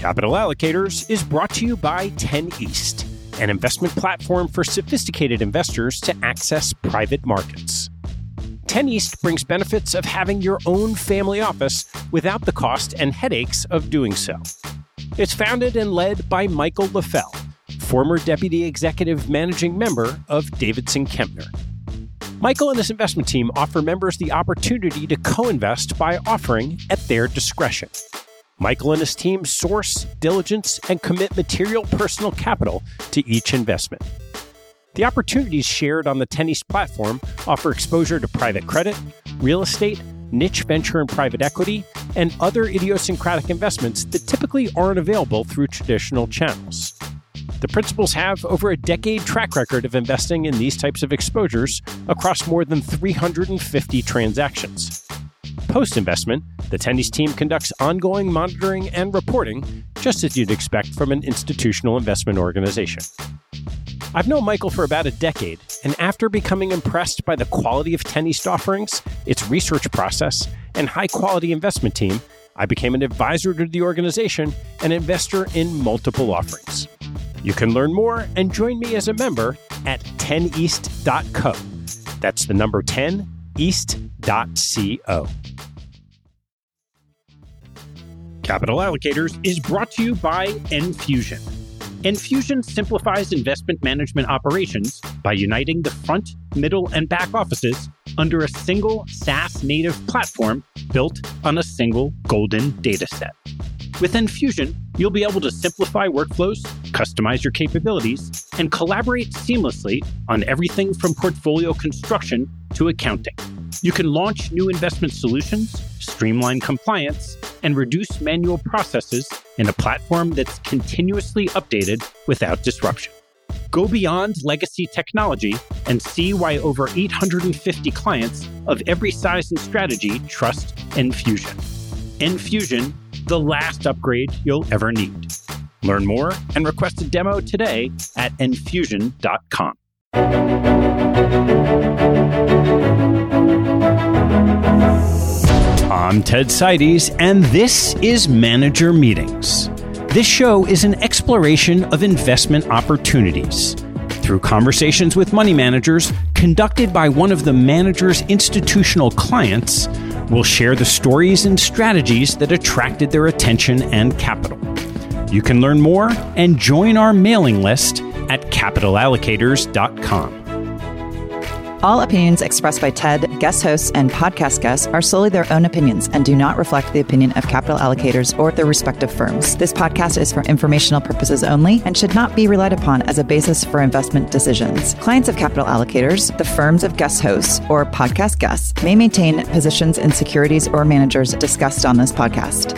Capital Allocators is brought to you by 10 East, an investment platform for sophisticated investors to access private markets. 10 East brings benefits of having your own family office without the cost and headaches of doing so. It's founded and led by Michael LaFell, former Deputy Executive Managing Member of Davidson Kempner. Michael and his investment team offer members the opportunity to co-invest by offering at their discretion. Michael and his team source, diligence, and commit material personal capital to each investment. The opportunities shared on the 10 East platform offer exposure to private credit, real estate, niche venture and private equity, and other idiosyncratic investments that typically aren't available through traditional channels. The principals have over a decade track record of investing in these types of exposures across more than 350 transactions. Post-investment, the 10 East team conducts ongoing monitoring and reporting, just as you'd expect from an institutional investment organization. I've known Michael for about a decade, and after becoming impressed by the quality of 10 East offerings, its research process, and high-quality investment team, I became an advisor to the organization and investor in multiple offerings. You can learn more and join me as a member at 10east.co. That's the number 10, east.co. Capital Allocators is brought to you by Enfusion. Enfusion simplifies investment management operations by uniting the front, middle, and back offices under a single SaaS-native platform built on a single golden data set. With Enfusion, you'll be able to simplify workflows, customize your capabilities, and collaborate seamlessly on everything from portfolio construction to accounting. You can launch new investment solutions, streamline compliance, and reduce manual processes in a platform that's continuously updated without disruption. Go beyond legacy technology and see why over 850 clients of every size and strategy trust Enfusion. Enfusion, the last upgrade you'll ever need. Learn more and request a demo today at enfusion.com. I'm Ted Seides, and this is Manager Meetings. This show is an exploration of investment opportunities. Through conversations with money managers conducted by one of the manager's institutional clients, we'll share the stories and strategies that attracted their attention and capital. You can learn more and join our mailing list at capitalallocators.com. All opinions expressed by TED, guest hosts, and podcast guests are solely their own opinions and do not reflect the opinion of Capital Allocators or their respective firms. This podcast is for informational purposes only and should not be relied upon as a basis for investment decisions. Clients of Capital Allocators, the firms of guest hosts, or podcast guests may maintain positions in securities or managers discussed on this podcast.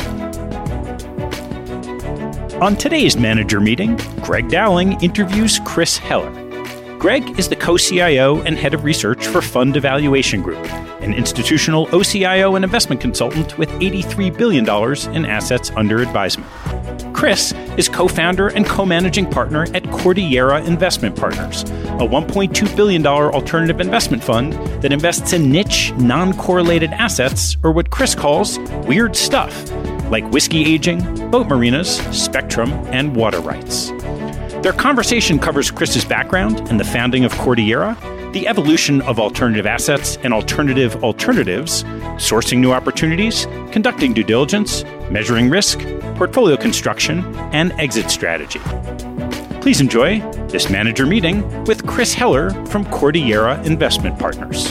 On today's manager meeting, Greg Dowling interviews Chris Heller. Greg is the co-CIO and head of research for Fund Evaluation Group, an institutional OCIO and investment consultant with $83 billion in assets under advisement. Chris is co-founder and co-managing partner at Cordillera Investment Partners, a $1.2 billion alternative investment fund that invests in niche, non-correlated assets, or what Chris calls weird stuff, like whiskey aging, boat marinas, spectrum, and water rights. Their conversation covers Chris's background and the founding of Cordillera, the evolution of alternative assets and alternative alternatives, sourcing new opportunities, conducting due diligence, measuring risk, portfolio construction, and exit strategy. Please enjoy this manager meeting with Chris Heller from Cordillera Investment Partners.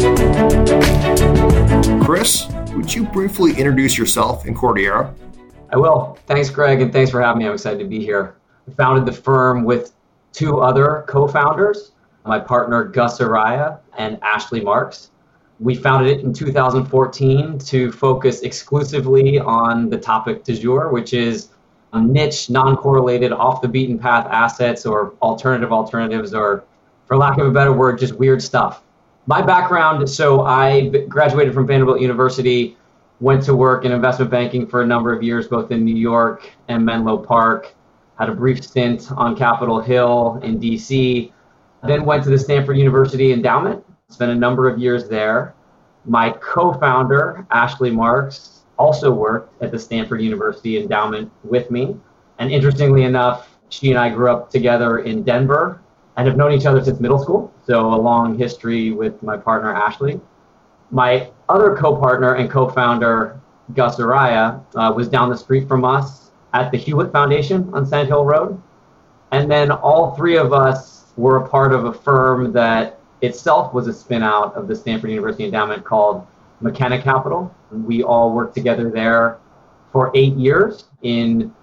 Chris, would you briefly introduce yourself and Cordillera? I will. Thanks, Greg, and thanks for having me. I'm excited to be here. I founded the firm with two other co-founders, my partner Gus Araya and Ashley Marks. We founded it in 2014 to focus exclusively on the topic du jour, which is niche, non-correlated, off-the-beaten-path assets or alternatives, or for lack of a better word, just weird stuff. My background, so I graduated from Vanderbilt University, went to work in investment banking for a number of years, both in New York and Menlo Park. Had a brief stint on Capitol Hill in DC, then went to the Stanford University Endowment, spent a number of years there. My co-founder, Ashley Marks, also worked at the Stanford University Endowment with me. And interestingly enough, she and I grew up together in Denver and have known each other since middle school. So a long history with my partner, Ashley. My other co-partner and co-founder, Gus Araya, was down the street from us at the Hewlett Foundation on Sand Hill Road. And then all three of us were a part of a firm that itself was a spin out of the Stanford University Endowment called McKenna Capital. We all worked together there for 8 years in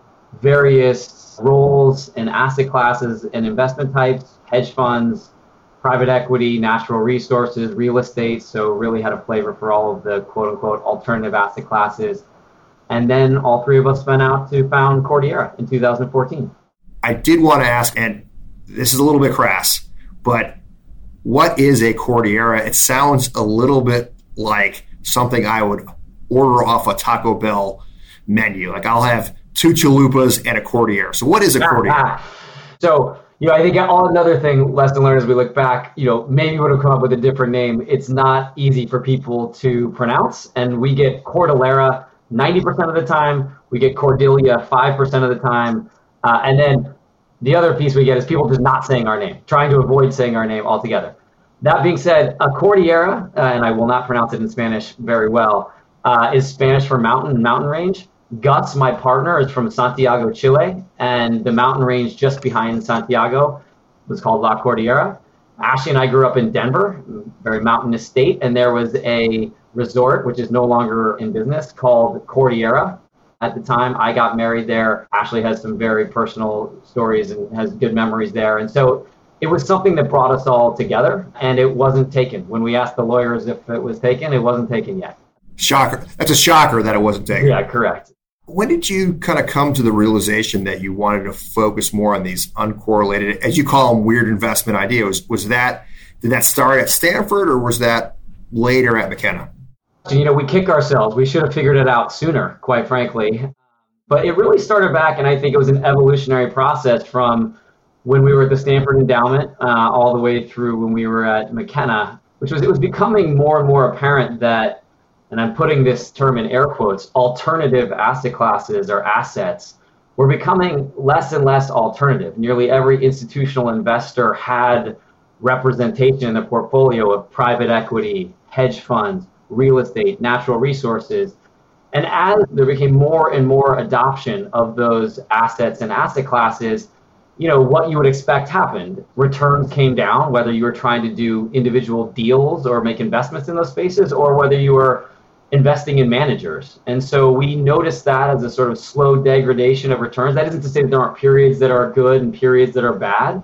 various roles and asset classes and investment types, hedge funds, private equity, natural resources, real estate. So really had a flavor for all of the quote unquote alternative asset classes. And then all three of us went out to found Cordillera in 2014. I did want to ask, and this is a little bit crass, but what is a Cordillera? It sounds a little bit like something I would order off a Taco Bell menu. Like I'll have 2 chalupas and a Cordillera. So what is a Cordillera? So, I think another thing, lesson learned as we look back, maybe would have come up with a different name. It's not easy for people to pronounce. And we get Cordillera 90% of the time. We get Cordelia 5% of the time. And then the other piece we get is people just not saying our name, trying to avoid saying our name altogether. That being said, a Cordillera, and I will not pronounce it in Spanish very well, is Spanish for mountain range. Gus, my partner, is from Santiago, Chile, and the mountain range just behind Santiago was called La Cordillera. Ashley and I grew up in Denver, very mountainous state, and there was a resort, which is no longer in business, called Cordillera. At the time, I got married there. Ashley has some very personal stories and has good memories there. And so it was something that brought us all together, and it wasn't taken. When we asked the lawyers if it was taken, it wasn't taken yet. Shocker. That's a shocker that it wasn't taken. Yeah, correct. When did you kind of come to the realization that you wanted to focus more on these uncorrelated, as you call them, weird investment ideas? Did that start at Stanford or was that later at McKenna? We kick ourselves. We should have figured it out sooner, quite frankly. But it really started back, and I think it was an evolutionary process from when we were at the Stanford Endowment all the way through when we were at McKenna, it was becoming more and more apparent that, and I'm putting this term in air quotes, alternative asset classes or assets were becoming less and less alternative. Nearly every institutional investor had representation in the portfolio of private equity, hedge funds, real estate, natural resources. And as there became more and more adoption of those assets and asset classes, what you would expect happened. Returns came down, whether you were trying to do individual deals or make investments in those spaces, or whether you were investing in managers. And so we noticed that as a sort of slow degradation of returns. That isn't to say that there aren't periods that are good and periods that are bad,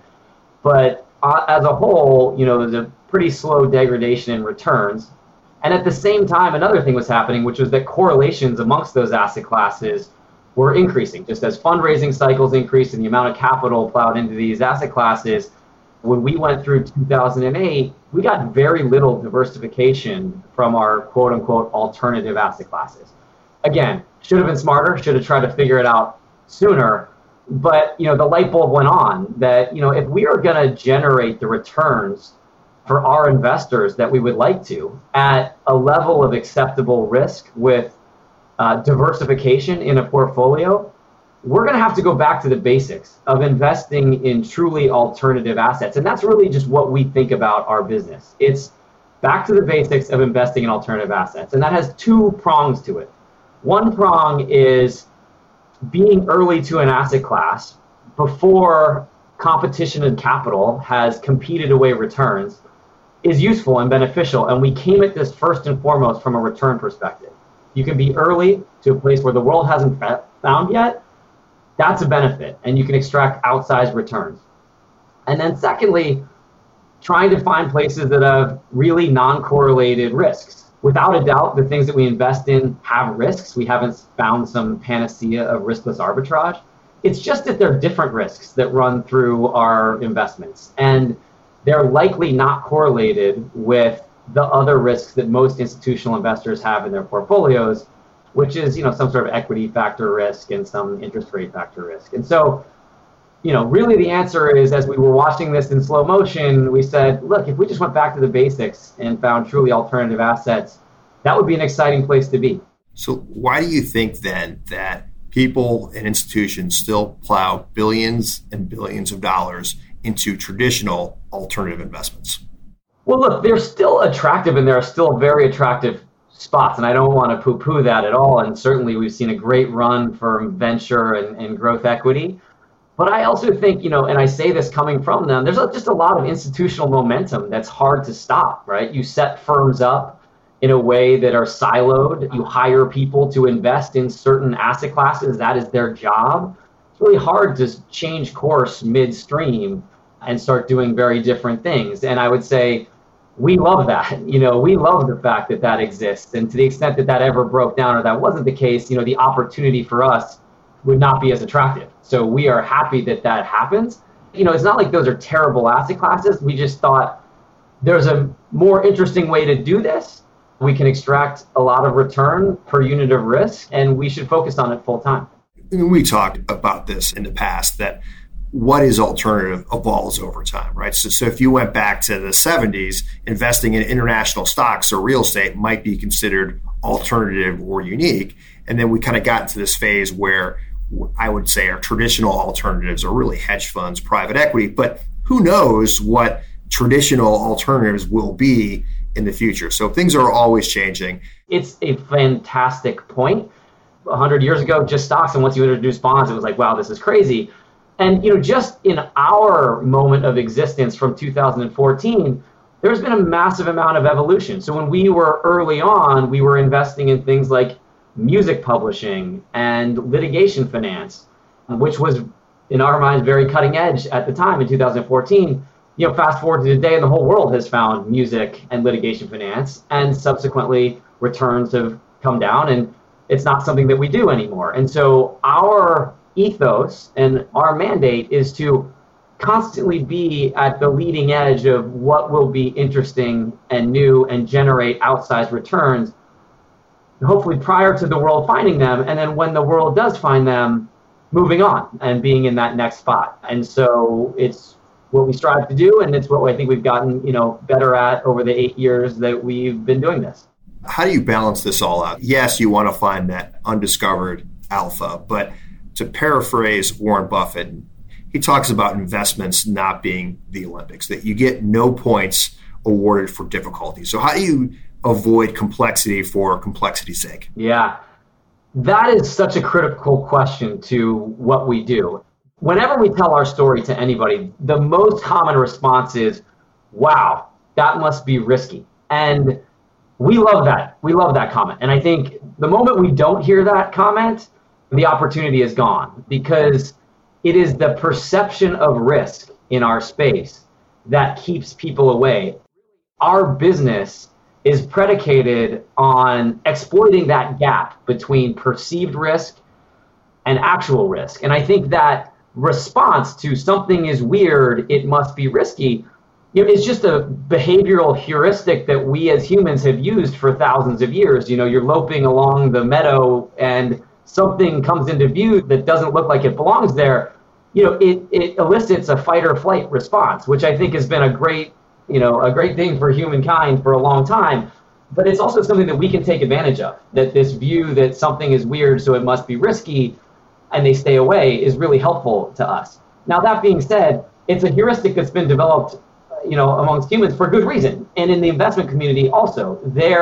but as a whole, there's a pretty slow degradation in returns. And at the same time, another thing was happening, which was that correlations amongst those asset classes were increasing. Just as fundraising cycles increased and the amount of capital plowed into these asset classes, when we went through 2008, we got very little diversification from our quote unquote alternative asset classes. Again, should have been smarter, should have tried to figure it out sooner. But the light bulb went on that, if we are going to generate the returns for our investors that we would like to at a level of acceptable risk with diversification in a portfolio, we're going to have to go back to the basics of investing in truly alternative assets. And that's really just what we think about our business. It's back to the basics of investing in alternative assets. And that has 2 prongs to it. One prong is being early to an asset class before competition and capital has competed away returns is useful and beneficial. And we came at this first and foremost from a return perspective. You can be early to a place where the world hasn't found yet. That's a benefit, and you can extract outsized returns. And then secondly, trying to find places that have really non-correlated risks. Without a doubt, the things that we invest in have risks. We haven't found some panacea of riskless arbitrage. It's just that they're different risks that run through our investments, and they're likely not correlated with the other risks that most institutional investors have in their portfolios, which is, some sort of equity factor risk and some interest rate factor risk. And so, really the answer is, as we were watching this in slow motion, we said, look, if we just went back to the basics and found truly alternative assets, that would be an exciting place to be. So why do you think then that people and institutions still plow billions and billions of dollars into traditional alternative investments? Well, look, they're still attractive and there are still very attractive spots. And I don't want to poo-poo that at all. And certainly we've seen a great run for venture and growth equity. But I also think, and I say this coming from them, there's just a lot of institutional momentum that's hard to stop, right? You set firms up in a way that are siloed. You hire people to invest in certain asset classes. That is their job. It's really hard to change course midstream and start doing very different things. And I would say we love that. We love the fact that that exists. And to the extent that that ever broke down or that wasn't the case, the opportunity for us would not be as attractive. So we are happy that that happens. It's not like those are terrible asset classes. We just thought there's a more interesting way to do this. We can extract a lot of return per unit of risk, and we should focus on it full time. We talked about this in the past, that what is alternative evolves over time, right? So if you went back to the 70s, investing in international stocks or real estate might be considered alternative or unique. And then we kind of got into this phase where I would say our traditional alternatives are really hedge funds, private equity, but who knows what traditional alternatives will be in the future. So things are always changing. It's a fantastic point. 100 years ago, just stocks, and once you introduce bonds, it was like, wow, this is crazy. And just in our moment of existence from 2014, there's been a massive amount of evolution. So when we were early on, we were investing in things like music publishing and litigation finance, which was, in our minds, very cutting edge at the time in 2014. Fast forward to today, and the whole world has found music and litigation finance, and subsequently returns have come down, and it's not something that we do anymore. And so our ethos and our mandate is to constantly be at the leading edge of what will be interesting and new and generate outsized returns, hopefully prior to the world finding them, and then when the world does find them, moving on and being in that next spot. And so it's what we strive to do, and it's what I think we've gotten better at over the 8 years that we've been doing this. How do you balance this all out? Yes, you want to find that undiscovered alpha, but to paraphrase Warren Buffett, he talks about investments not being the Olympics, that you get no points awarded for difficulty. So how do you avoid complexity for complexity's sake? Yeah, that is such a critical question to what we do. Whenever we tell our story to anybody, the most common response is, wow, that must be risky. And we love that. We love that comment. And I think the moment we don't hear that comment, the opportunity is gone, because it is the perception of risk in our space that keeps people away. Our business is predicated on exploiting that gap between perceived risk and actual risk. And I think that response to something is weird, it must be risky, it's just a behavioral heuristic that we as humans have used for thousands of years. You're loping along the meadow and something comes into view that doesn't look like it belongs there. It elicits a fight or flight response, which I think has been a great thing for humankind for a long time. But it's also something that we can take advantage of, that this view that something is weird, so it must be risky, and they stay away, is really helpful to us. Now, that being said, it's a heuristic that's been developed amongst humans for good reason. And in the investment community also,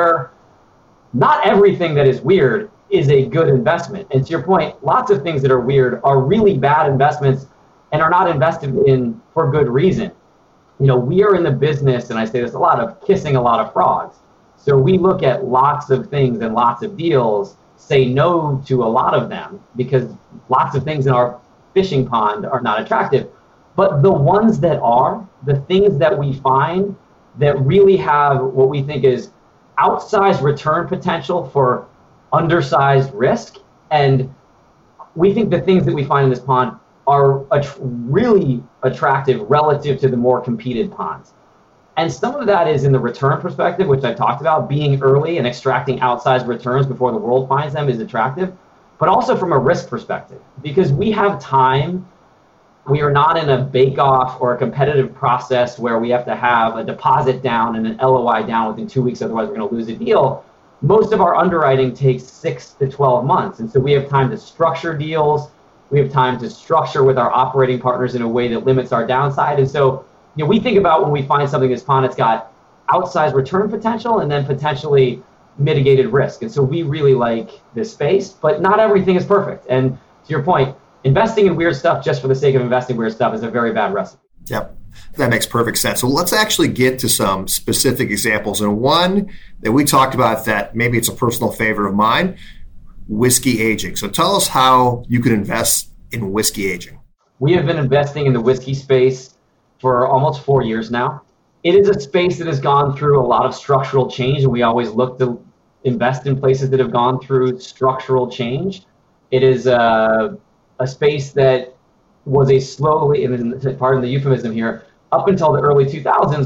not everything that is weird is a good investment. And to your point, lots of things that are weird are really bad investments and are not invested in for good reason. We are in the business, and I say this a lot, of kissing a lot of frogs. So we look at lots of things and lots of deals, say no to a lot of them, because lots of things in our fishing pond are not attractive. But the ones that are, the things that we find that really have what we think is outsized return potential for undersized risk, and we think the things that we find in this pond are really attractive relative to the more competed ponds. And some of that is in the return perspective, which I talked about, being early and extracting outsized returns before the world finds them is attractive, but also from a risk perspective, because we have time. We are not in a bake-off or a competitive process where we have to have a deposit down and an LOI down within 2 weeks, otherwise we're going to lose a deal. most of our underwriting takes 6 to 12 months. And so we have time to structure deals. We have time to structure with our operating partners in a way that limits our downside. And so, we think about when we find something that's fun, it's got outsized return potential and then potentially mitigated risk. And so we really like this space, but not everything is perfect. And to your point, investing in weird stuff just for the sake of investing weird stuff is a very bad recipe. Yep. That makes perfect sense. So let's actually get to some specific examples. And one that we talked about that maybe it's a personal favorite of mine, whiskey aging. So tell us how you can invest in whiskey aging. We have been investing in the whiskey space for almost 4 years now. It is a space that has gone through a lot of structural change, and we always look to invest in places that have gone through structural change. It is a space that was a slowly, and pardon the euphemism here, up until the early 2000s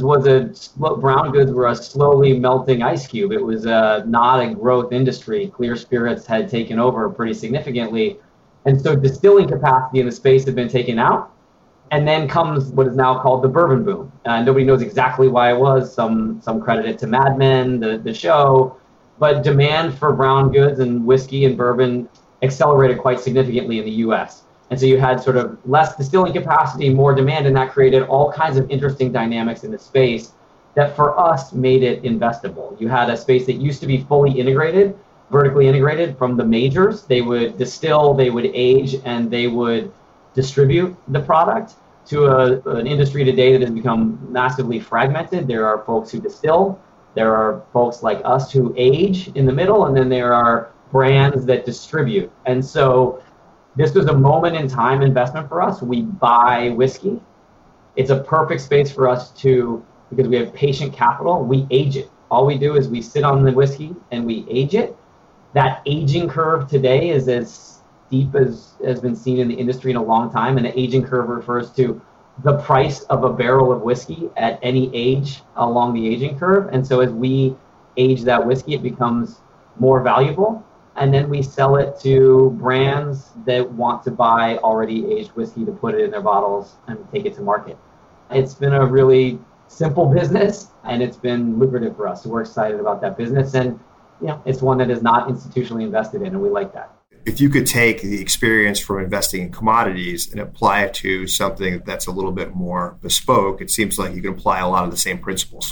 brown goods were a slowly melting ice cube. It was not a growth industry. Clear spirits had taken over pretty significantly. And so distilling capacity in the space had been taken out. And then comes what is now called the bourbon boom. Nobody knows exactly why it was. Some credit it to Mad Men, the show. But demand for brown goods and whiskey and bourbon accelerated quite significantly in the U.S. And so you had sort of less distilling capacity, more demand, and that created all kinds of interesting dynamics in the space that for us made it investable. You had a space that used to be fully integrated, vertically integrated from the majors. They would distill, they would age, and they would distribute the product to an industry today that has become massively fragmented. There are folks who distill, there are folks like us who age in the middle, and then there are brands that distribute. And so this was a moment in time investment for us. We buy whiskey. It's a perfect space for us because we have patient capital, we age it. All we do is we sit on the whiskey and we age it. That aging curve today is as steep as has been seen in the industry in a long time. And the aging curve refers to the price of a barrel of whiskey at any age along the aging curve. And so as we age that whiskey, it becomes more valuable. And then we sell it to brands that want to buy already aged whiskey to put it in their bottles and take it to market. It's been a really simple business and it's been lucrative for us. So we're excited about that business. And it's one that is not institutionally invested in, and we like that. If you could take the experience from investing in commodities and apply it to something that's a little bit more bespoke, it seems like you can apply a lot of the same principles.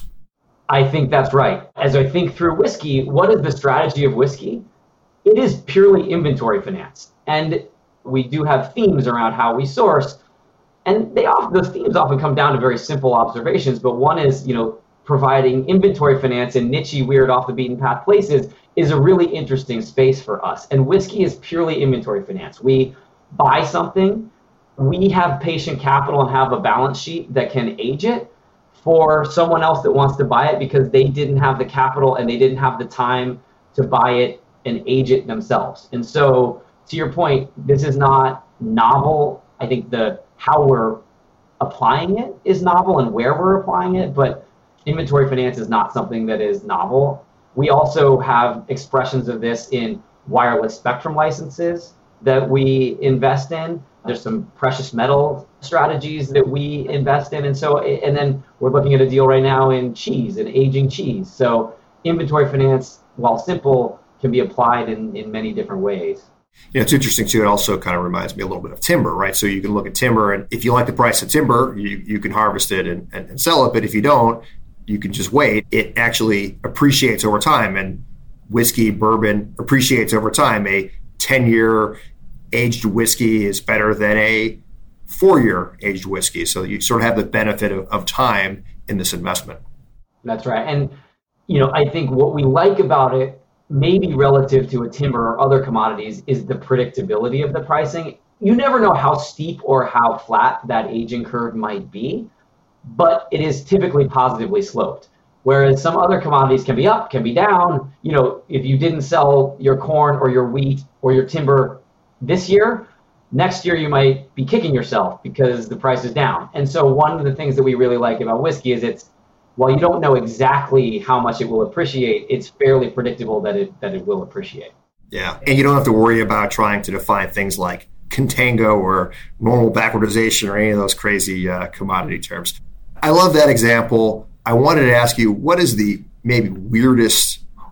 I think that's right. As I think through whiskey, what is the strategy of whiskey? It is purely inventory finance. And we do have themes around how we source. And those themes often come down to very simple observations. But one is, providing inventory finance in niche, weird, off the beaten path places is a really interesting space for us. And whiskey is purely inventory finance. We buy something, we have patient capital and have a balance sheet that can age it for someone else that wants to buy it because they didn't have the capital and they didn't have the time to buy it and age it themselves. And so, to your point, this is not novel. I think how we're applying it is novel and where we're applying it, but inventory finance is not something that is novel. We also have expressions of this in wireless spectrum licenses that we invest in. There's some precious metal strategies that we invest in. And then we're looking at a deal right now in cheese and aging cheese. So inventory finance, while simple, can be applied in many different ways. It's interesting too. It also kind of reminds me a little bit of timber, right? So you can look at timber, and if you like the price of timber, you can harvest it and sell it. But if you don't, you can just wait. It actually appreciates over time, and whiskey, bourbon appreciates over time. A 10-year aged whiskey is better than a 4-year aged whiskey. So you sort of have the benefit of time in this investment. That's right. And, I think what we like about it, maybe relative to a timber or other commodities, is the predictability of the pricing. You never know how steep or how flat that aging curve might be, but it is typically positively sloped. Whereas some other commodities can be up, can be down. If you didn't sell your corn or your wheat or your timber this year, next year you might be kicking yourself because the price is down. And so one of the things that we really like about whiskey is while you don't know exactly how much it will appreciate, it's fairly predictable that it will appreciate. Yeah, and you don't have to worry about trying to define things like contango or normal backwardization or any of those crazy commodity terms. I love that example. I wanted to ask you, what is the maybe weirdest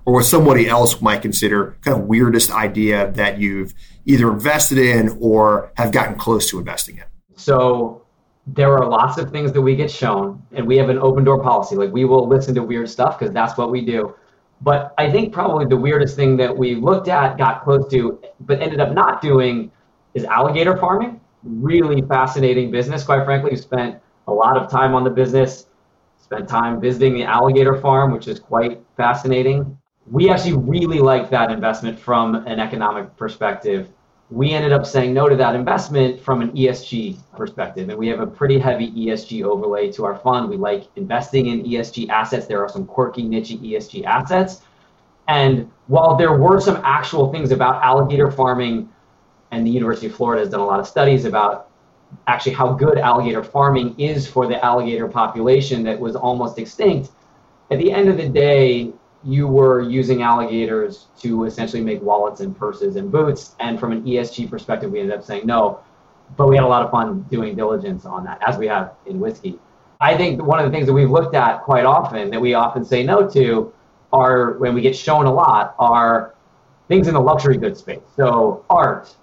or what somebody else might consider kind of weirdest idea that you've either invested in or have gotten close to investing in? So there are lots of things that we get shown, and we have an open door policy. Like, we will listen to weird stuff because that's what we do. But I think probably the weirdest thing that we looked at, got close to, but ended up not doing is alligator farming. Really fascinating business, quite frankly. We spent a lot of time on the business, spent time visiting the alligator farm, which is quite fascinating. We actually really liked that investment from an economic perspective. We ended up saying no to that investment from an ESG perspective. And we have a pretty heavy ESG overlay to our fund. We like investing in ESG assets. There are some quirky, niche ESG assets. And while there were some actual things about alligator farming, and the University of Florida has done a lot of studies about actually how good alligator farming is for the alligator population that was almost extinct, at the end of the day, you were using alligators to essentially make wallets and purses and boots. And from an ESG perspective, we ended up saying no, but we had a lot of fun doing diligence on that, as we have in whiskey. I think one of the things that we've looked at quite often that we often say no to are, when we get shown a lot, are things in the luxury goods space. So art,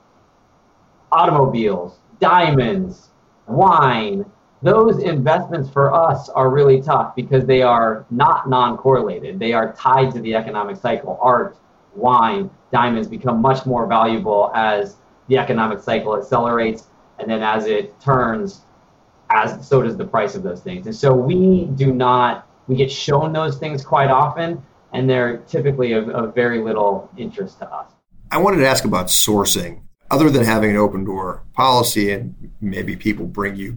automobiles, diamonds, wine. Those investments for us are really tough because they are not non-correlated. They are tied to the economic cycle. Art, wine, diamonds become much more valuable as the economic cycle accelerates, and then as it turns, so does the price of those things. And so we get shown those things quite often, and they're typically of very little interest to us. I wanted to ask about sourcing. Other than having an open door policy and maybe people bring you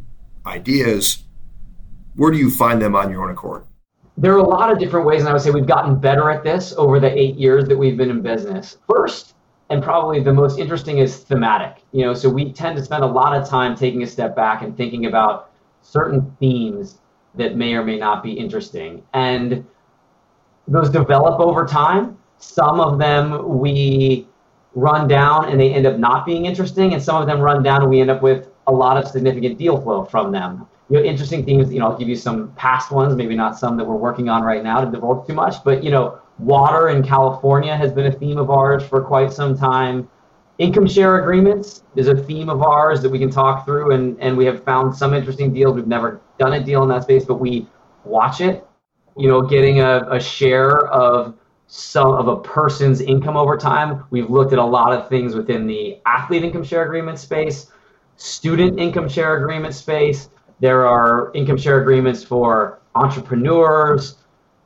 ideas, where do you find them on your own accord? There are a lot of different ways, and I would say we've gotten better at this over the 8 years that we've been in business. First, and probably the most interesting, is thematic. So we tend to spend a lot of time taking a step back and thinking about certain themes that may or may not be interesting. And those develop over time. Some of them we run down and they end up not being interesting, and some of them run down and we end up with a lot of significant deal flow from them. Interesting themes, I'll give you some past ones, maybe not some that we're working on right now to divulge too much, but water in California has been a theme of ours for quite some time. Income share agreements is a theme of ours that we can talk through, and we have found some interesting deals. We've never done a deal in that space, but we watch it. Getting a share of a person's income over time. We've looked at a lot of things within the athlete income share agreement space, student income share agreement space. There are income share agreements for entrepreneurs.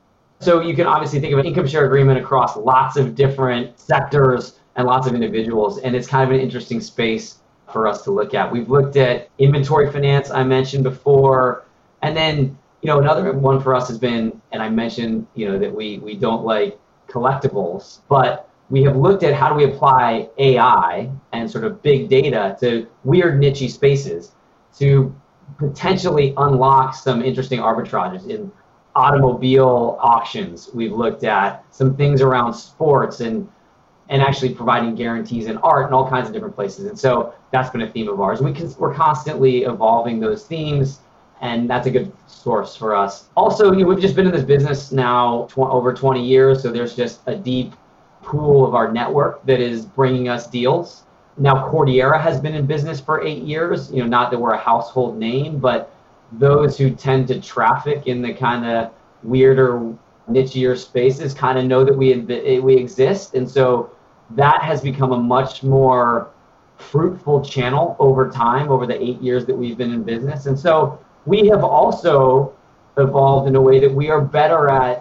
So you can obviously think of an income share agreement across lots of different sectors and lots of individuals. And it's kind of an interesting space for us to look at. We've looked at inventory finance, I mentioned before. And then, another one for us has been, and I mentioned, that we don't like collectibles, but we have looked at how do we apply AI and sort of big data to weird niche spaces to potentially unlock some interesting arbitrages. In automobile auctions, we've looked at some things around sports and actually providing guarantees in art and all kinds of different places. And so that's been a theme of ours. We're constantly evolving those themes, and that's a good source for us. Also, we've just been in this business now over 20 years, so there's just a deep pool of our network that is bringing us deals. Now, Cordillera has been in business for 8 years. Not that we're a household name, but those who tend to traffic in the kind of weirder, nichier spaces kind of know that we exist. And so that has become a much more fruitful channel over time, over the 8 years that we've been in business. And so we have also evolved in a way that we are better at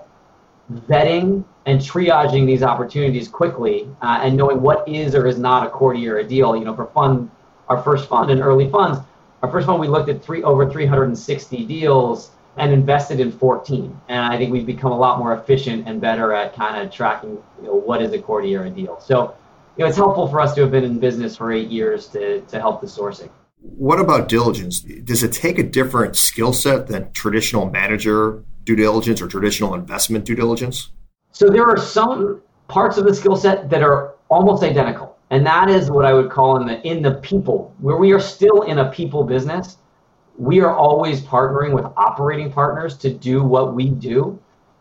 vetting and triaging these opportunities quickly and knowing what is or is not a Cordillera deal. For our first fund and early funds, our first fund, we looked at over 360 deals and invested in 14. And I think we've become a lot more efficient and better at kind of tracking, what is a Cordillera deal. So, it's helpful for us to have been in business for 8 years to help the sourcing. What about diligence? Does it take a different skill set than traditional manager due diligence or traditional investment due diligence? So there are some parts of the skill set that are almost identical. And that is what I would call in the people, where we are still in a people business. We are always partnering with operating partners to do what we do.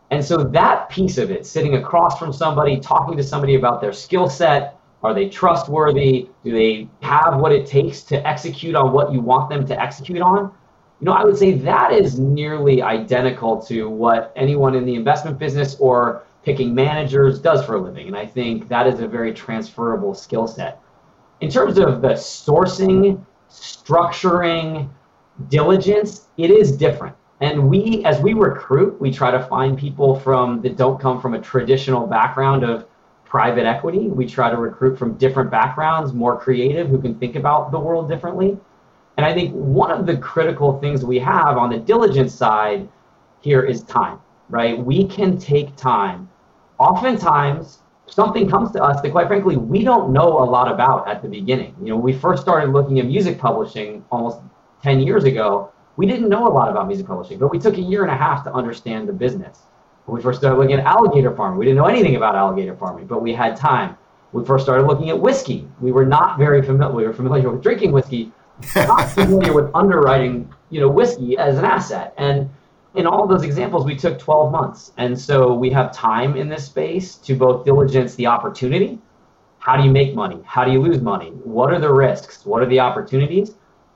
And so that piece of it, sitting across from somebody, talking to somebody about their skill set, are they trustworthy? Do they have what it takes to execute on what you want them to execute on? I would say that is nearly identical to what anyone in the investment business or picking managers does for a living. And I think that is a very transferable skill set. In terms of the sourcing, structuring, diligence, it is different. And as we recruit, we try to find people that don't come from a traditional background of private equity. We try to recruit from different backgrounds, more creative, who can think about the world differently. And I think one of the critical things we have on the diligence side here is time, right? We can take time. Oftentimes, something comes to us that, quite frankly, we don't know a lot about at the beginning. We first started looking at music publishing almost 10 years ago. We didn't know a lot about music publishing, but we took a year and a half to understand the business. When we first started looking at alligator farming, we didn't know anything about alligator farming, but we had time. When we first started looking at whiskey, we were not very familiar. We were familiar with drinking whiskey, not familiar with underwriting, whiskey as an asset. And in all those examples, we took 12 months. And so we have time in this space to both diligence the opportunity. How do you make money? How do you lose money? What are the risks? What are the opportunities?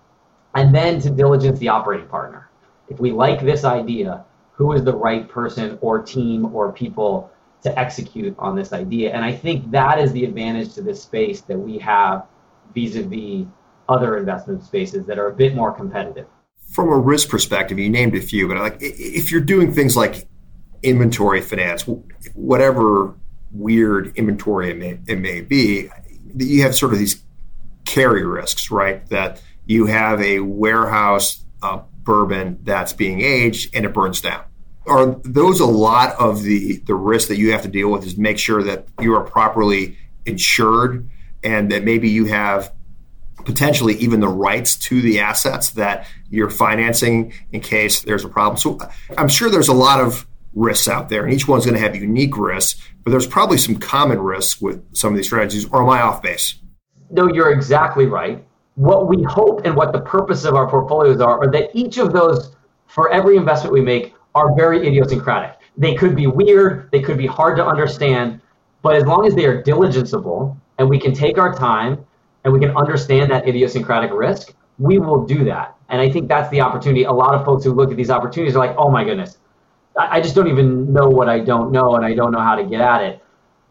And then to diligence the operating partner. If we like this idea, who is the right person or team or people to execute on this idea? And I think that is the advantage to this space that we have vis-a-vis other investment spaces that are a bit more competitive. From a risk perspective, you named a few, but if you're doing things like inventory finance, whatever weird inventory it may be, you have sort of these carry risks, right? That you have a warehouse bourbon that's being aged and it burns down. Are those a lot of the risk that you have to deal with, is make sure that you are properly insured and that maybe you have potentially even the rights to the assets that you're financing in case there's a problem? So I'm sure there's a lot of risks out there, and each one's going to have unique risks, but there's probably some common risks with some of these strategies. Or am I off base? No, you're exactly right. What we hope and what the purpose of our portfolios are that each of those, for every investment we make, are very idiosyncratic. They could be weird, they could be hard to understand, but as long as they are diligenceable and we can take our time and we can understand that idiosyncratic risk, we will do that. And I think that's the opportunity. A lot of folks who look at these opportunities are like, oh my goodness, I just don't even know what I don't know, and I don't know how to get at it.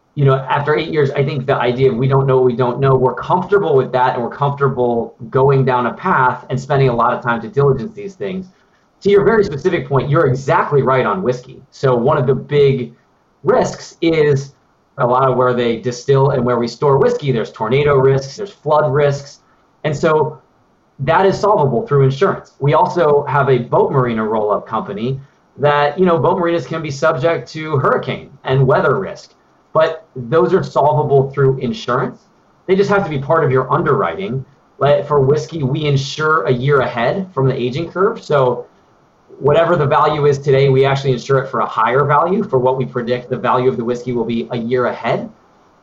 After 8 years, I think the idea of we don't know what we don't know, we're comfortable with that, and we're comfortable going down a path and spending a lot of time to diligence these things. To your very specific point, you're exactly right on whiskey. So one of the big risks is a lot of where they distill and where we store whiskey. There's tornado risks, there's flood risks. And so that is solvable through insurance. We also have a boat marina roll-up company that, boat marinas can be subject to hurricane and weather risk. But those are solvable through insurance. They just have to be part of your underwriting. For whiskey, we insure a year ahead from the aging curve. So whatever the value is today, we actually insure it for a higher value for what we predict the value of the whiskey will be a year ahead.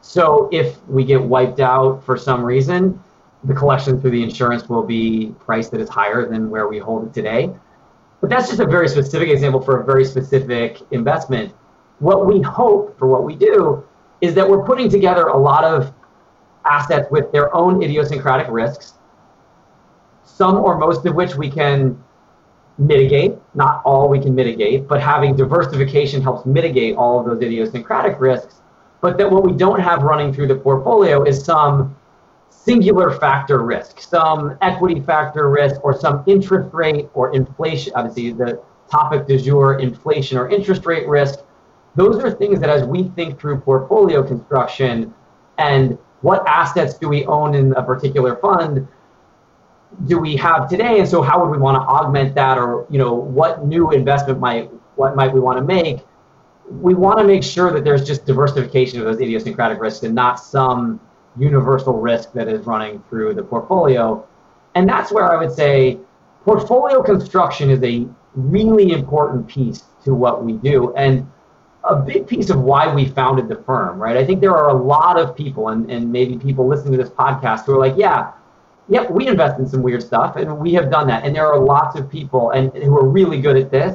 So if we get wiped out for some reason, the collection through the insurance will be priced that is higher than where we hold it today. But that's just a very specific example for a very specific investment. What we hope for what we do is that we're putting together a lot of assets with their own idiosyncratic risks, some or most of which we can mitigate, not all we can mitigate, but having diversification helps mitigate all of those idiosyncratic risks. But that what we don't have running through the portfolio is some singular factor risk, some equity factor risk, or some interest rate or inflation, obviously the topic du jour, inflation or interest rate risk. Those are things that as we think through portfolio construction and what assets do we own in a particular fund do we have today, and so how would we want to augment that, or what new investment might we want to make? We want to make sure that there's just diversification of those idiosyncratic risks and not some universal risk that is running through the portfolio. And that's where I would say portfolio construction is a really important piece to what we do, and a big piece of why we founded the firm, right? I think there are a lot of people, and maybe people listening to this podcast, who are like, yeah, we invest in some weird stuff, and we have done that. And there are lots of people who are really good at this,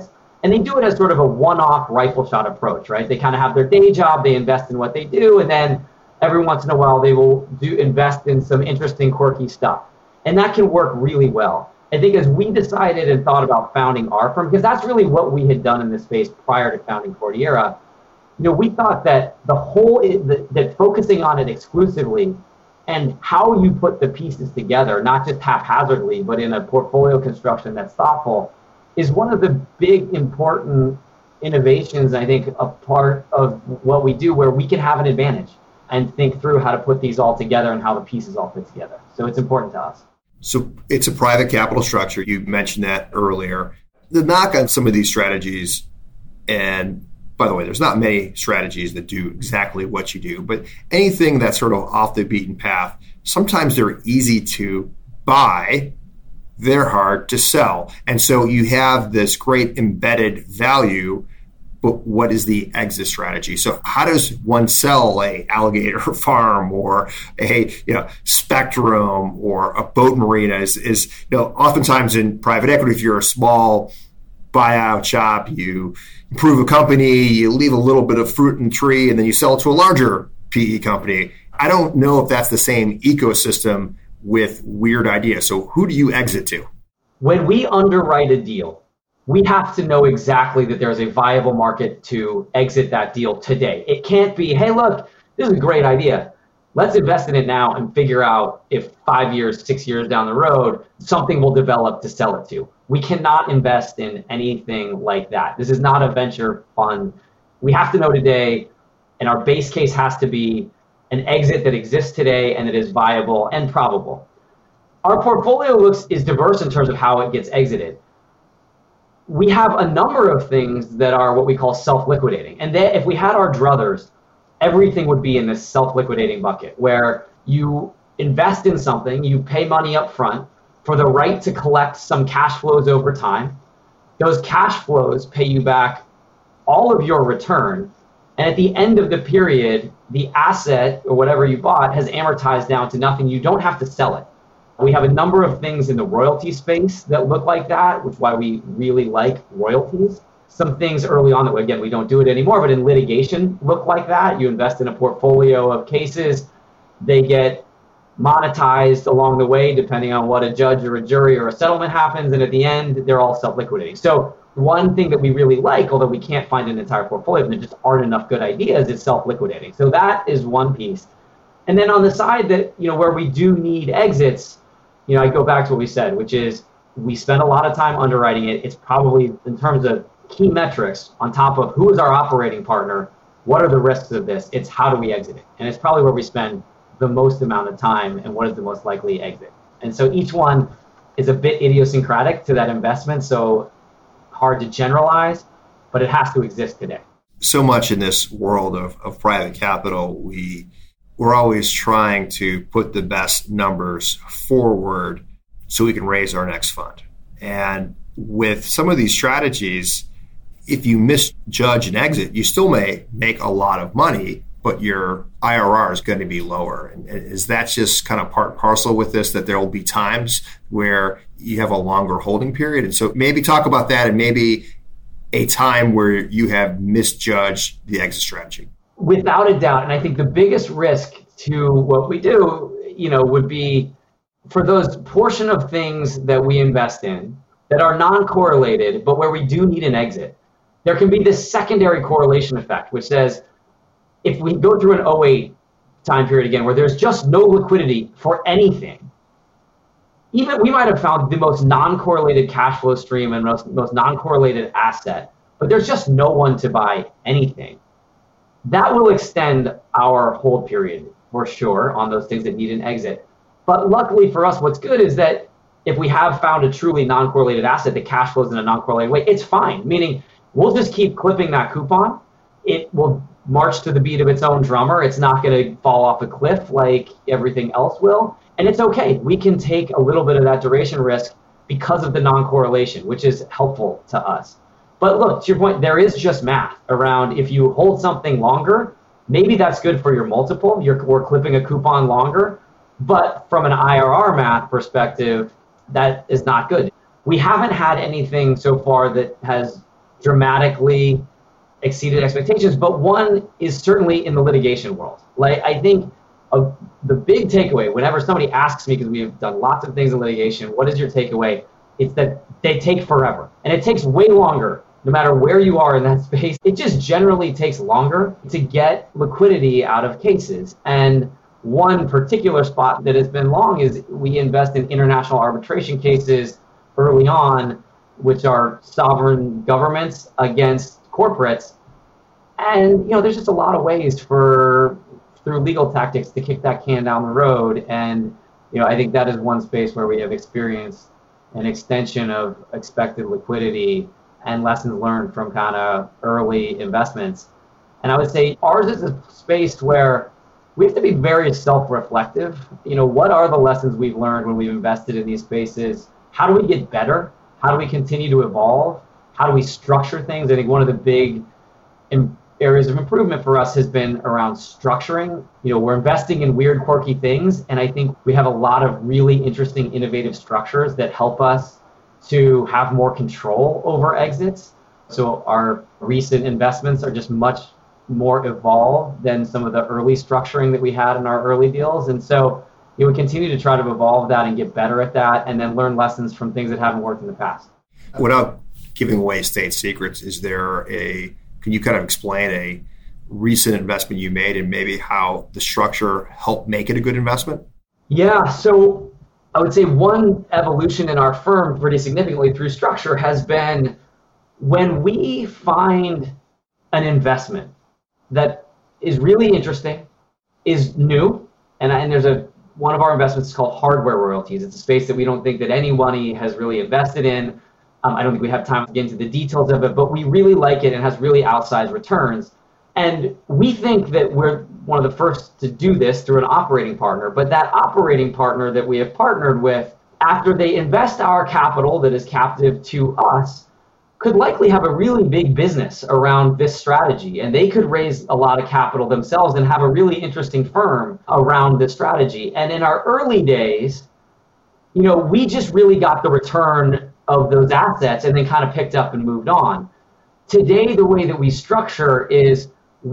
And they do it as sort of a one-off rifle shot approach, right? They kind of have their day job, they invest in what they do, and then every once in a while they will invest in some interesting, quirky stuff. And that can work really well. I think as we decided and thought about founding our firm, because that's really what we had done in this space prior to founding Cordillera, we thought that that focusing on it exclusively and how you put the pieces together, not just haphazardly, but in a portfolio construction that's thoughtful, is one of the big important innovations, I think, a part of what we do, where we can have an advantage and think through how to put these all together and how the pieces all fit together. So it's important to us. So it's a private capital structure. You mentioned that earlier. The knock on some of these strategies, and by the way, there's not many strategies that do exactly what you do, but anything that's sort of off the beaten path, sometimes they're easy to buy, they're hard to sell. And so you have this great embedded value, but what is the exit strategy? So how does one sell a alligator farm or a spectrum or a boat marina? Is oftentimes in private equity, if you're a small buyout shop, you improve a company, you leave a little bit of fruit in the tree, and then you sell it to a larger PE company. I don't know if that's the same ecosystem with weird ideas. So who do you exit to? When we underwrite a deal, we have to know exactly that there's a viable market to exit that deal today. It can't be, hey, look, this is a great idea. Let's invest in it now and figure out if 5 years, 6 years down the road, something will develop to sell it to. We cannot invest in anything like that. This is not a venture fund. We have to know today, and our base case has to be an exit that exists today and that is viable and probable. Our portfolio is diverse in terms of how it gets exited. We have a number of things that are what we call self-liquidating. And if we had our druthers, everything would be in this self-liquidating bucket, where you invest in something, you pay money up front for the right to collect some cash flows over time. Those cash flows pay you back all of your return. And at the end of the period, the asset or whatever you bought has amortized down to nothing. You don't have to sell it. We have a number of things in the royalty space that look like that, which is why we really like royalties. Some things early on that, again, we don't do it anymore, but in litigation look like that. You invest in a portfolio of cases, they get monetized along the way, depending on what a judge or a jury or a settlement happens. And at the end, they're all self-liquidating. So one thing that we really like, although we can't find an entire portfolio, and there just aren't enough good ideas, is self-liquidating. So that is one piece. And then on the side that, where we do need exits, I go back to what we said, which is we spend a lot of time underwriting it. It's probably, in terms of key metrics, on top of who is our operating partner, what are the risks of this, it's how do we exit it. And it's probably where we spend the most amount of time and what is the most likely exit. And so each one is a bit idiosyncratic to that investment, so hard to generalize, but it has to exist today. So much in this world of private capital, we're always trying to put the best numbers forward so we can raise our next fund. And with some of these strategies, if you misjudge an exit, you still may make a lot of money, but your IRR is going to be lower. And is that just kind of part and parcel with this, that there will be times where you have a longer holding period? And so maybe talk about that, and maybe a time where you have misjudged the exit strategy. Without a doubt. And I think the biggest risk to what we do, would be for those portion of things that we invest in that are non-correlated, but where we do need an exit. There can be this secondary correlation effect, which says, if we go through an 2008 time period again, where there's just no liquidity for anything, even we might have found the most non-correlated cash flow stream and most non-correlated asset, but there's just no one to buy anything. That will extend our hold period for sure on those things that need an exit. But luckily for us, what's good is that if we have found a truly non-correlated asset that cash flows in a non-correlated way, it's fine. Meaning we'll just keep clipping that coupon. It will march to the beat of its own drummer. It's not going to fall off a cliff like everything else will. And it's okay. We can take a little bit of that duration risk because of the non-correlation, which is helpful to us. But look, to your point, there is just math around if you hold something longer, maybe that's good for your multiple. We're clipping a coupon longer. But from an IRR math perspective, that is not good. We haven't had anything so far that has dramatically exceeded expectations, but one is certainly in the litigation world. Like, I think the big takeaway, whenever somebody asks me, because we have done lots of things in litigation, what is your takeaway? It's that they take forever. And it takes way longer, no matter where you are in that space. It just generally takes longer to get liquidity out of cases. And one particular spot that has been long is we invest in international arbitration cases early on, which are sovereign governments against corporates. And, there's just a lot of ways through legal tactics to kick that can down the road. And, I think that is one space where we have experienced an extension of expected liquidity and lessons learned from kind of early investments. And I would say ours is a space where we have to be very self-reflective. What are the lessons we've learned when we've invested in these spaces? How do we get better? How do we continue to evolve? How do we structure things? I think one of the big areas of improvement for us has been around structuring. We're investing in weird, quirky things, and I think we have a lot of really interesting, innovative structures that help us to have more control over exits. So our recent investments are just much more evolved than some of the early structuring that we had in our early deals. And so we continue to try to evolve that and get better at that, and then learn lessons from things that haven't worked in the past. Without giving away state secrets, can you kind of explain a recent investment you made and maybe how the structure helped make it a good investment? Yeah, so I would say one evolution in our firm pretty significantly through structure has been when we find an investment that is really interesting, is new, and there's one of our investments is called hardware royalties. It's a space that we don't think that anybody has really invested in. I don't think we have time to get into the details of it, but we really like it and has really outsized returns. And we think that we're one of the first to do this through an operating partner, but that operating partner that we have partnered with, after they invest our capital that is captive to us, could likely have a really big business around this strategy. And they could raise a lot of capital themselves and have a really interesting firm around this strategy. And in our early days, we just really got the return of those assets and then kind of picked up and moved on. Today, the way that we structure is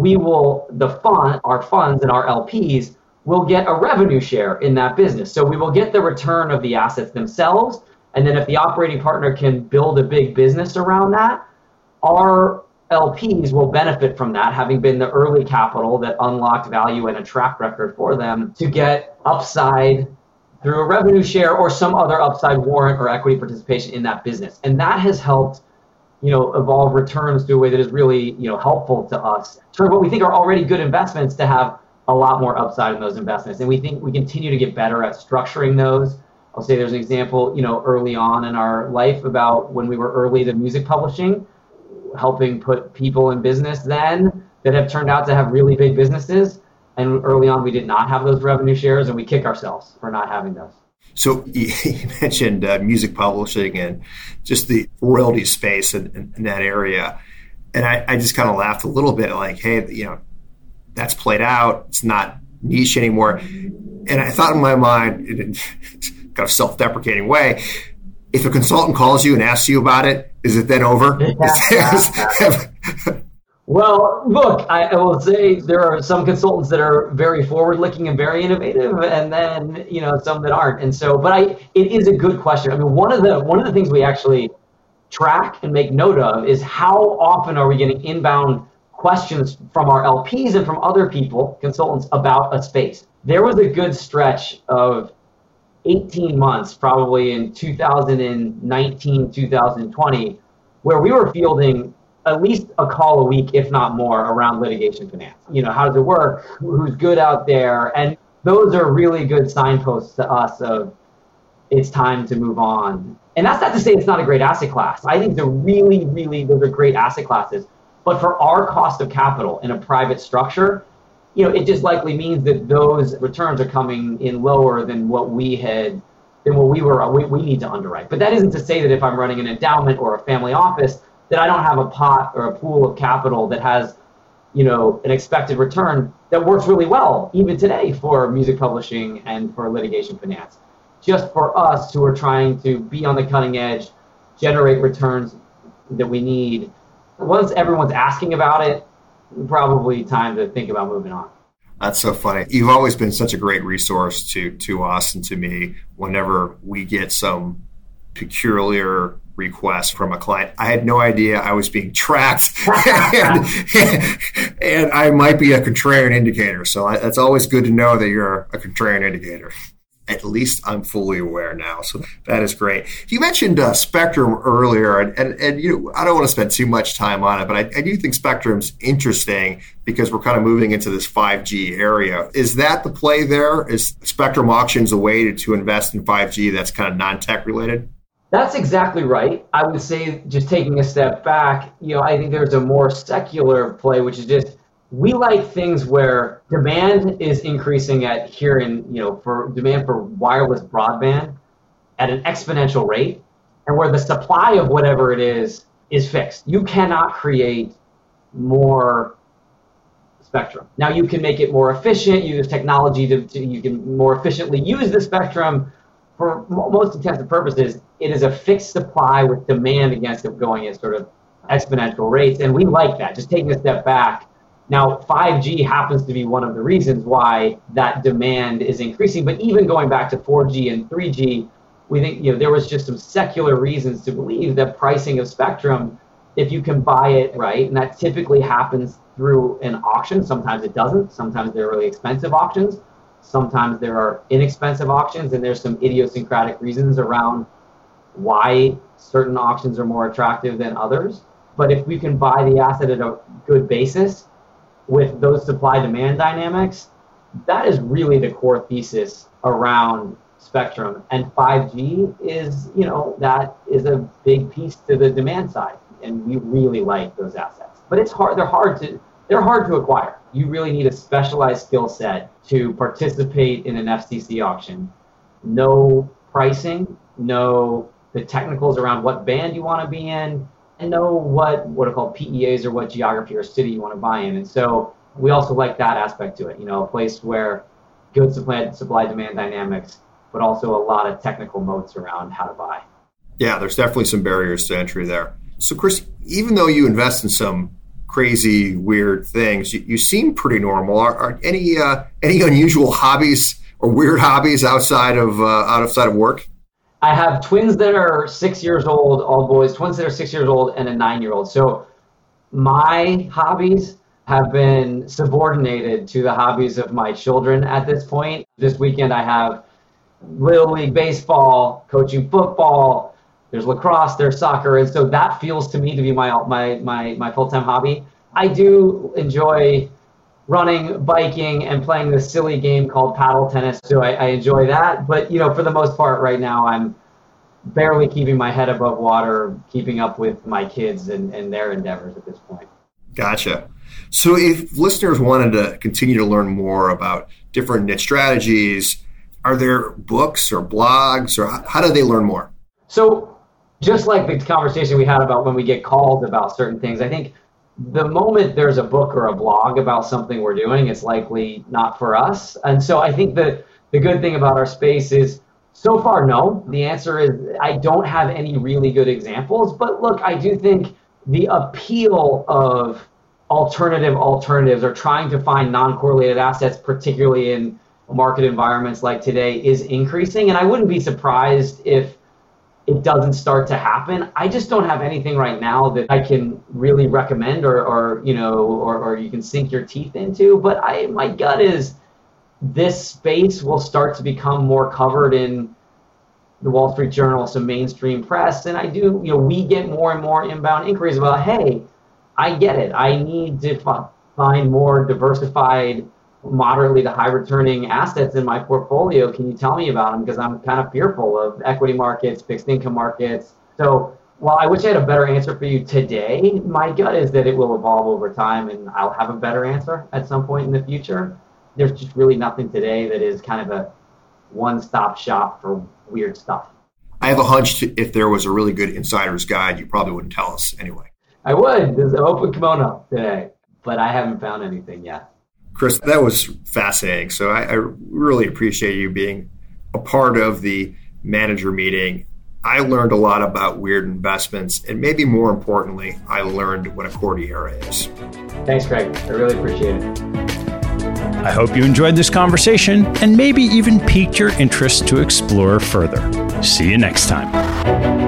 our funds and our LPs will get a revenue share in that business. So we will get the return of the assets themselves. And then if the operating partner can build a big business around that, our LPs will benefit from that, having been the early capital that unlocked value and a track record for them to get upside through a revenue share or some other upside warrant or equity participation in that business. And that has helped, evolve returns to a way that is really, helpful to us. Turn what we think are already good investments to have a lot more upside in those investments. And we think we continue to get better at structuring those. I'll say there's an example, early on in our life about when we were early to music publishing, helping put people in business then that have turned out to have really big businesses. And early on, we did not have those revenue shares, and we kick ourselves for not having those. So you mentioned music publishing and just the royalty space in that area. And I just kind of laughed a little bit like, hey, that's played out. It's not niche anymore. And I thought in my mind, in kind of self-deprecating way, if a consultant calls you and asks you about it, is it then over? Well, look, I will say there are some consultants that are very forward-looking and very innovative, and then some that aren't. And so, but it is a good question. I mean, one of the things we actually track and make note of is how often are we getting inbound questions from our LPs and from other people, consultants, about a space. There was a good stretch of 18 months, probably in 2019, 2020, where we were fielding at least a call a week, if not more, around litigation finance. How does it work? Who's good out there? And those are really good signposts to us of it's time to move on. And that's not to say it's not a great asset class. I think they're really, really, those are great asset classes. But for our cost of capital in a private structure, it just likely means that those returns are coming in lower than what we need to underwrite. But that isn't to say that if I'm running an endowment or a family office, that I don't have a pot or a pool of capital that has, an expected return that works really well, even today, for music publishing and for litigation finance. Just for us who are trying to be on the cutting edge, generate returns that we need, once everyone's asking about it, probably time to think about moving on. That's so funny. You've always been such a great resource to us and to me whenever we get some peculiar request from a client. I had no idea I was being tracked and I might be a contrarian indicator. So it's always good to know that you're a contrarian indicator. At least I'm fully aware now. So that is great. You mentioned Spectrum earlier, and you, I don't want to spend too much time on it, but I do think Spectrum's interesting because we're kind of moving into this 5G area. Is that the play there? Is Spectrum Auctions a way to invest in 5G that's kind of non-tech related? That's exactly right. I would say, just taking a step back, I think there's a more secular play, which is just, we like things where demand is increasing for demand for wireless broadband at an exponential rate, and where the supply of whatever it is fixed. You cannot create more spectrum. Now you can make it more efficient, use technology you can more efficiently use the spectrum. For most intents and purposes, it is a fixed supply with demand against it going at sort of exponential rates, and we like that. Just taking a step back, now 5G happens to be one of the reasons why that demand is increasing, but even going back to 4G and 3G, we think there was just some secular reasons to believe that pricing of spectrum, if you can buy it right, and that typically happens through an auction. Sometimes it doesn't. Sometimes they're really expensive auctions. Sometimes there are inexpensive auctions, and there's some idiosyncratic reasons around why certain auctions are more attractive than others. But if we can buy the asset at a good basis with those supply-demand dynamics, that is really the core thesis around spectrum. And 5G is, that is a big piece to the demand side, and we really like those assets. But it's hard. They're hard to acquire. You really need a specialized skill set to participate in an FCC auction. Know pricing, know the technicals around what band you want to be in, and know what are called PEAs, or what geography or city you want to buy in. And so we also like that aspect to it, a place where good supply-demand dynamics, but also a lot of technical moats around how to buy. Yeah, there's definitely some barriers to entry there. So Chris, even though you invest in some crazy, weird things, you seem pretty normal. Are any unusual hobbies or weird hobbies outside of work? I have twins that are 6 years old, all boys, twins that are 6 years old and a 9-year-old. So my hobbies have been subordinated to the hobbies of my children at this point. This weekend I have Little League baseball, coaching football, there's lacrosse, there's soccer, and so that feels to me to be my full-time hobby. I do enjoy running, biking, and playing this silly game called paddle tennis. So I enjoy that. But, for the most part right now, I'm barely keeping my head above water, keeping up with my kids and their endeavors at this point. Gotcha. So if listeners wanted to continue to learn more about different niche strategies, are there books or blogs, or how do they learn more? So just like the conversation we had about when we get called about certain things, I think the moment there's a book or a blog about something we're doing, it's likely not for us. And so I think that the good thing about our space is, so far, no. The answer is I don't have any really good examples. But look, I do think the appeal of alternatives, or trying to find non-correlated assets, particularly in market environments like today, is increasing. And I wouldn't be surprised if it doesn't start to happen. I just don't have anything right now that I can really recommend or you can sink your teeth into. But my gut is this space will start to become more covered in the Wall Street Journal, some mainstream press. And we get more and more inbound inquiries about, hey, I get it. I need to find more diversified, moderately to high returning assets in my portfolio. Can you tell me about them? Because I'm kind of fearful of equity markets, fixed income markets. So while I wish I had a better answer for you today, my gut is that it will evolve over time and I'll have a better answer at some point in the future. There's just really nothing today that is kind of a one-stop shop for weird stuff. I have a hunch if there was a really good insider's guide, you probably wouldn't tell us anyway. I would. There's an open kimono today, but I haven't found anything yet. Chris, that was fascinating. So I really appreciate you being a part of the manager meeting. I learned a lot about weird investments, and maybe more importantly, I learned what a Cordillera is. Thanks, Greg. I really appreciate it. I hope you enjoyed this conversation and maybe even piqued your interest to explore further. See you next time.